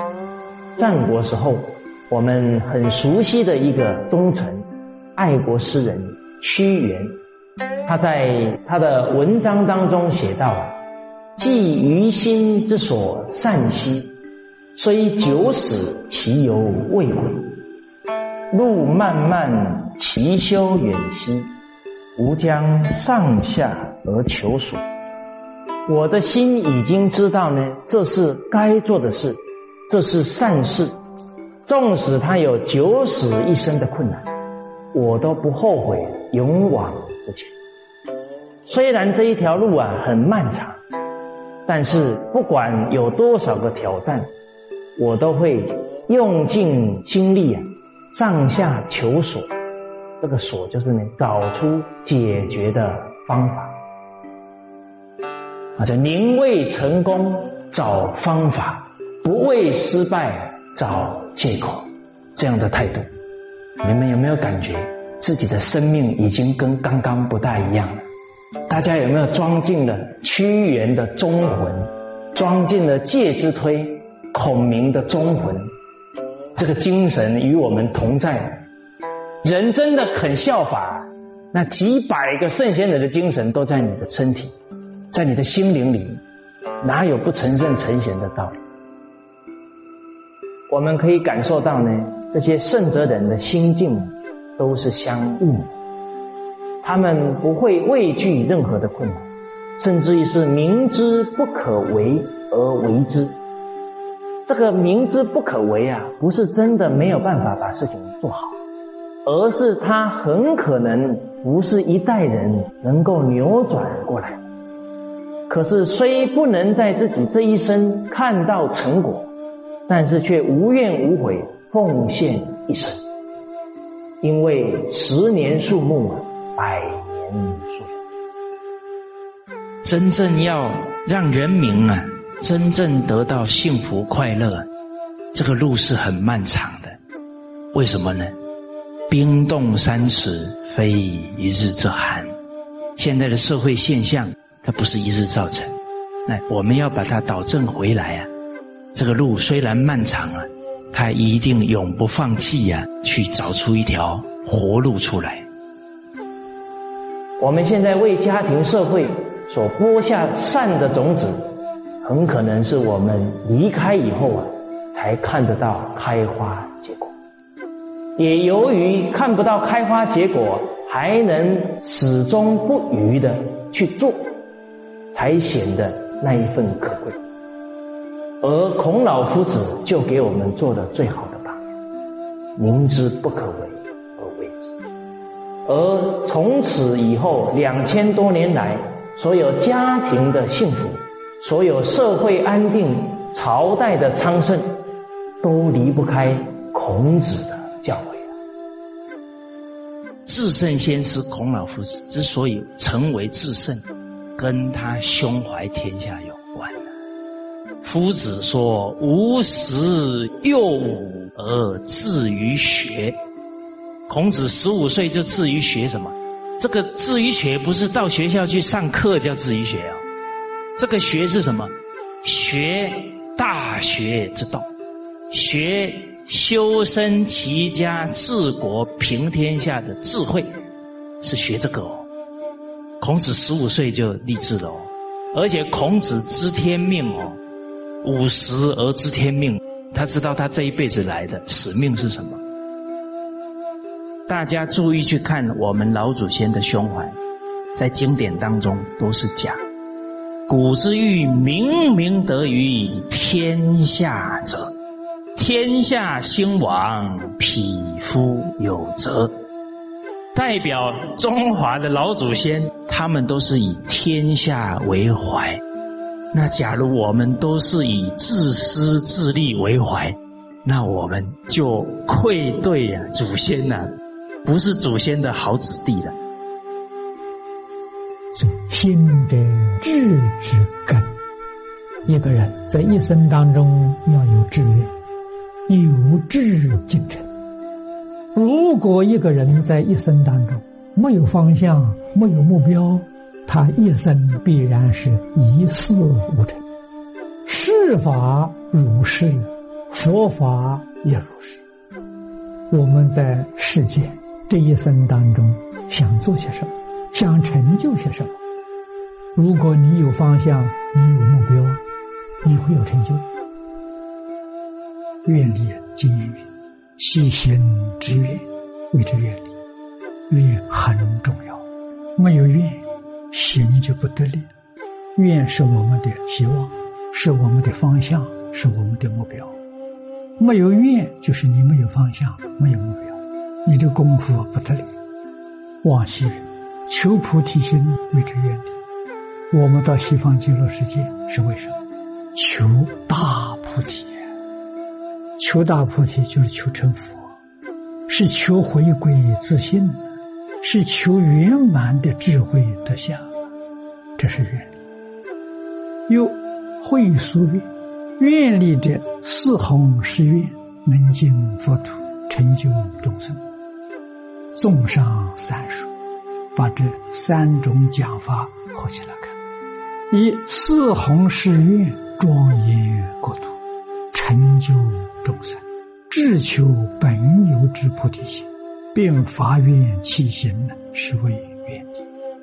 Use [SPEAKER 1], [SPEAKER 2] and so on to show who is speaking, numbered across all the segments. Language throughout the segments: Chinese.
[SPEAKER 1] 战国时候，我们很熟悉的一个忠臣、爱国诗人屈原，他在他的文章当中写道：寄于心之所善兮，虽久死其犹未悔。路漫漫其修远兮，吾将上下而求索。我的心已经知道呢，这是该做的事，这是善事，纵使他有九死一生的困难，我都不后悔勇往直前。虽然这一条路很漫长，但是不管有多少个挑战，我都会用尽心力上下求索。这个索就是找出解决的方法。就宁为成功找方法，不为失败找借口，这样的态度，你们有没有感觉自己的生命已经跟刚刚不大一样了？大家有没有装进了屈原的忠魂，装进了介之推、孔明的忠魂？这个精神与我们同在。人真的肯效法，那几百个圣贤人的精神都在你的身体，在你的心灵里，哪有不成圣成贤的道理？我们可以感受到呢，这些圣哲人的心境都是相应的，他们不会畏惧任何的困难，甚至于是明知不可为而为之。这个明知不可为不是真的没有办法把事情做好，而是他很可能不是一代人能够扭转过来。可是虽不能在自己这一生看到成果，但是却无怨无悔奉献一生。因为10年树木，100年树人。
[SPEAKER 2] 真正要让人民真正得到幸福快乐，这个路是很漫长的。为什么呢？冰冻三尺，非一日之寒。现在的社会现象，它不是一日造成。那我们要把它导正回来这个路虽然漫长它一定永不放弃去找出一条活路出来。
[SPEAKER 1] 我们现在为家庭社会所播下善的种子，很可能是我们离开以后才看得到开花结果。也由于看不到开花结果，还能始终不渝的去做，才显得那一份可贵。而孔老夫子就给我们做了最好的榜样，明知不可为而为之。而从此以后2000多年来，所有家庭的幸福，所有社会安定，朝代的昌盛，都离不开孔子的教诲。
[SPEAKER 2] 至圣先师孔老夫子之所以成为至圣，跟他胸怀天下有关。夫子说：吾15幼武而志于学。孔子15岁就志于学什么？这个志于学不是到学校去上课叫志于学这个学是什么？学大学之道，学修身齐家治国平天下的智慧，是学这个孔子15岁就立志了而且孔子知天命50而知天命，他知道他这一辈子来的使命是什么。大家注意去看我们老祖先的胸怀，在经典当中都是讲古之欲明明德于天下者，天下兴亡，匹夫有责。代表中华的老祖先，他们都是以天下为怀。那假如我们都是以自私自利为怀，那我们就愧对祖先不是祖先的好子弟了。
[SPEAKER 3] 心者智之根。一个人在一生当中要有志愿，有志进程。如果一个人在一生当中没有方向，没有目标，他一生必然是一事无成。事法如是， 佛法也如是。我们在世界这一生当中想做些什么，想成就些什么，如果你有方向，你有目标，你会有成就。愿力经验愿，细心之愿，谓之愿力。愿很重要，没有愿，行就不得力。愿是我们的希望，是我们的方向，是我们的目标。没有愿，就是你没有方向，没有目标，你的功夫不得力。往昔求菩提心，谓之愿力。我们到西方极乐世界是为什么？求大菩提。求大菩提就是求成佛，是求回归自信，是求圆满的智慧德相，这是愿力。又会疏愿，愿力者四弘誓愿，能尽佛土，成就众生。综上三述，把这三种讲法合起来看，以四弘誓愿庄严国土，成就众生，志求本有之菩提心，并发愿起行，是为愿力。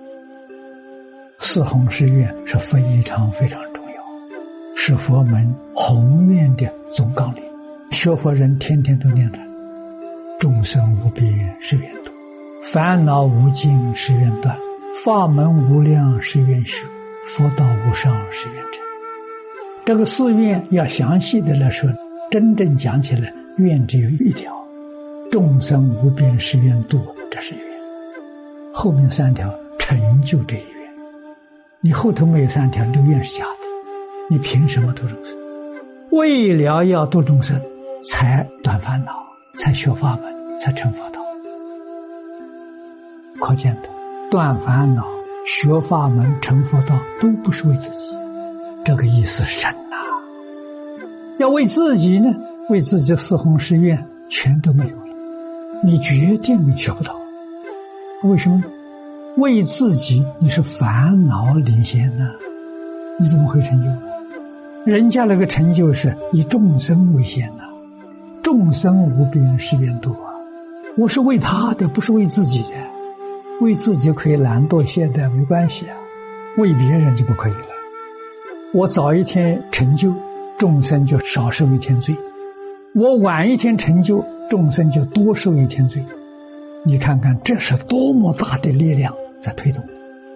[SPEAKER 3] 四弘誓愿是非常非常重要，是佛门宏愿的总纲领。学佛人天天都念着：众生无边誓愿度，烦恼无尽誓愿断，法门无量誓愿修，佛道无上誓愿成。这个四愿要详细的来说，真正讲起来，愿只有一条：众生无边誓愿度，这是愿。后面三条成就这一愿。你后头没有三条，这个愿是假的，你凭什么度众生？为了要度众生，才断烦恼，才学法门，才成佛道。可见的，断烦恼、学法门、成佛道都不是为自己，这个意思深呐。要为自己呢，为自己四弘誓愿全都没有了，你决定学不到。为什么？为自己你是烦恼领先呢，你怎么会成就？人家那个成就是以众生为先呐，众生无边誓愿度啊，我是为他的，不是为自己的。为自己可以懒惰懈怠没关系啊，为别人就不可以了。我早一天成就，众生就少受一天罪；我晚一天成就，众生就多受一天罪。你看看，这是多么大的力量在推动。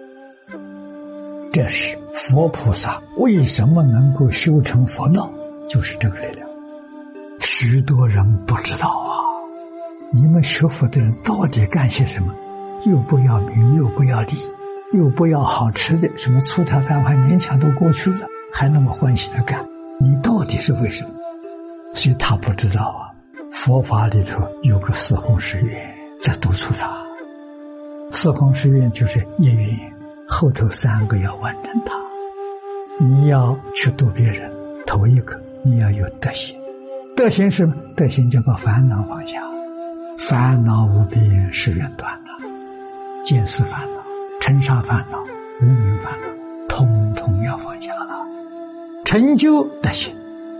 [SPEAKER 3] 这是佛菩萨为什么能够修成佛道，就是这个力量。许多人不知道啊，你们学佛的人到底干些什么？又不要名，又不要利，又不要好吃的，什么粗茶淡饭勉强都过去了，还那么欢喜的干，你到底是为什么？所以他不知道啊，佛法里头有个四弘誓愿在督促他。四弘誓愿就是业愿，后头三个要完成它。你要去度别人，头一个你要有德行。德行是什么？德行就把烦恼放下，烦恼无边誓愿断了。见思烦恼、尘沙烦恼、无明烦恼，统统要放下了。成就德行，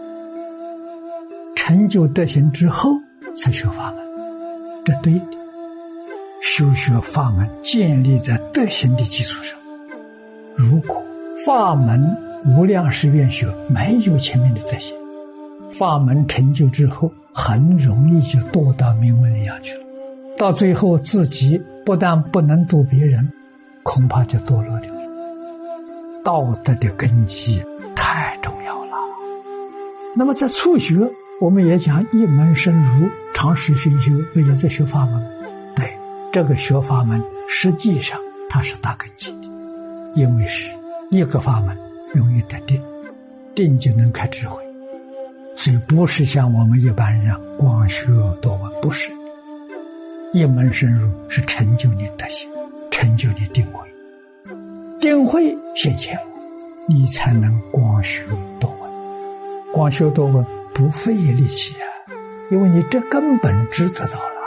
[SPEAKER 3] 成就德行之后才学法门，这对的。修学法门建立在德行的基础上。如果法门无量誓愿学没有前面的德行，法门成就之后很容易就堕到名闻利养去了，到最后自己不但不能度别人，恐怕就堕落掉了。道德的根基太重要了。那么在初学，我们也讲一门深入，长时熏修，也在学法门。对，这个学法门实际上它是打根基的，因为是一个法门容易得定，定就能开智慧。所以不是像我们一般人光学多闻，不是。一门深入是成就你德行，成就你定慧，定慧现前，你才能光学多闻。光学多闻不费力气啊，因为你这根本知得到了。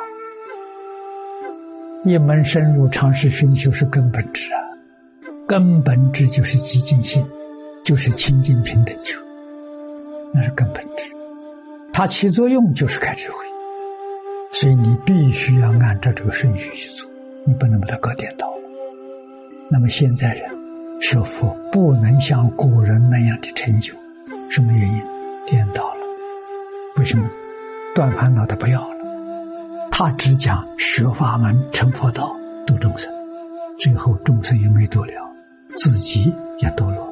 [SPEAKER 3] 一门深入长时熏修是根本知啊，根本知就是寂静心，就是清净平等觉，那是根本知。 它起作用就是开智慧。所以你必须要按照这个顺序去做，你不能把它搞颠倒。那么现在人学佛不能像古人那样的成就，什么原因？颠倒了。为什么？断烦恼他不要了，他只讲学法门成佛道度众生，最后众生也没度了，自己也堕落了。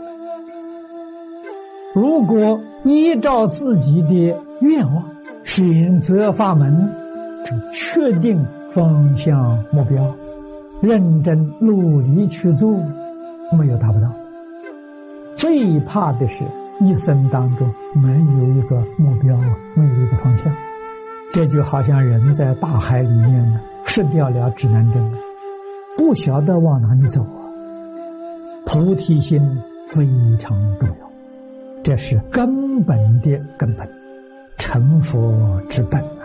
[SPEAKER 3] 如果依照自己的愿望选择法门，就确定方向目标，认真努力去做，没有达不到。最怕的是一生当中没有一个目标，没有一个方向。这就好像人在大海里面呢，失掉了指南针了，不晓得往哪里走啊。菩提心非常重要，这是根本的根本，成佛之本。